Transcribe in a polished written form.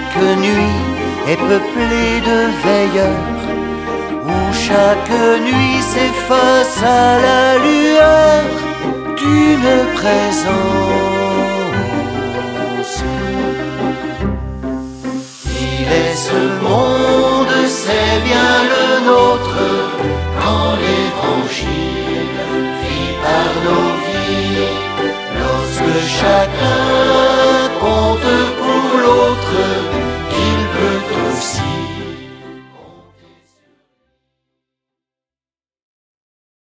chaque nuit est peuplée de veilleurs, où chaque nuit s'efface à la lueur d'une présence. Il est ce monde, c'est bien le nôtre, quand les